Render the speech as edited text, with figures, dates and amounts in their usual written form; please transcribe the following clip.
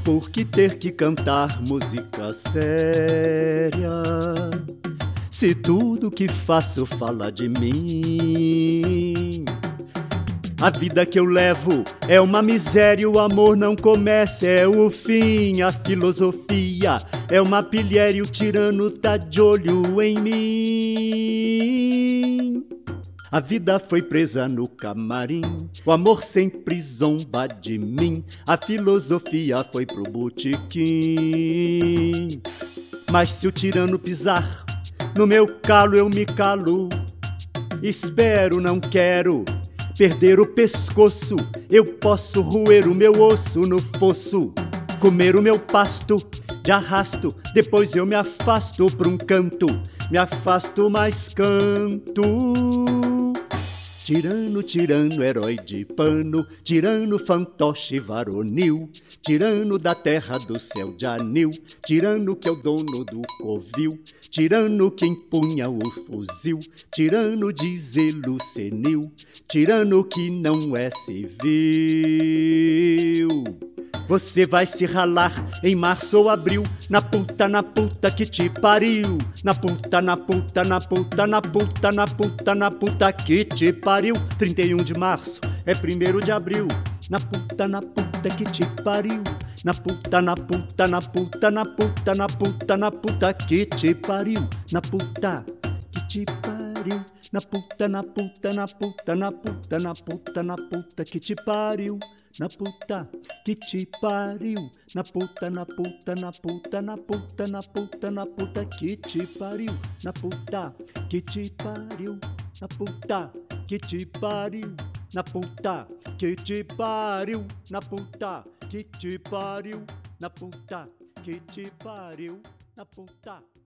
Por que ter que cantar música séria, se tudo que faço fala de mim? A vida que eu levo é uma miséria, o amor não começa, é o fim. A filosofia é uma pilhéria, o tirano tá de olho em mim. A vida foi presa no camarim, o amor sempre zomba de mim. A filosofia foi pro botequim. Mas se o tirano pisar no meu calo, eu me calo. Espero, não quero perder o pescoço. Eu posso roer o meu osso no fosso, comer o meu pasto de arrasto. Depois eu me afasto pra um canto, me afasto, mas canto. Tirano, tirano, herói de pano, tirano, fantoche varonil, tirano da terra do céu de anil, tirano que é o dono do covil, tirano que empunha o fuzil, tirano de zelo senil, tirano que não é civil. Você vai se ralar em março ou abril, na puta que te pariu. Na puta, na puta, na puta, na puta, na puta, na puta que te pariu. 31 de março é 1º de abril. Na puta que te pariu. Na puta, na puta, na puta, na puta, na puta, na puta que te pariu. Na puta que te pariu. Na puta, na puta, na puta, na puta, na puta, na puta que te pariu. Na puta que te pariu. Na puta, na puta, na puta, na puta, na puta, na puta que te pariu. Na puta que te pariu. Na puta que te pariu. Na puta que te pariu. Na puta que te pariu. Na puta que te pariu. Na puta